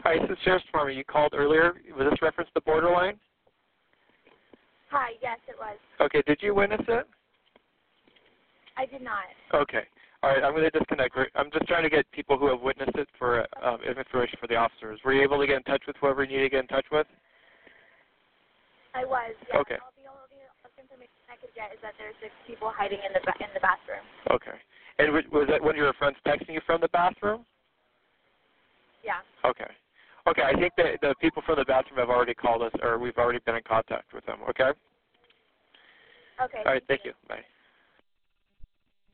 Hi, this is Sheriff's Department. You called earlier. Was this reference to Borderline? Hi, yes, it was. Okay, did you witness it? I did not. Okay. All right, I'm going to disconnect. I'm just trying to get people who have witnessed it for information for the officers. Were you able to get in touch with whoever you need to get in touch with? I was, yes. Okay. The only information I could get is that there's 6 people hiding in the bathroom. Okay. And was that one of your friends texting you from the bathroom? Yeah. Okay. Okay, I think the people from the bathroom have already called us, or we've already been in contact with them, okay? Okay. All right, thank you. Bye.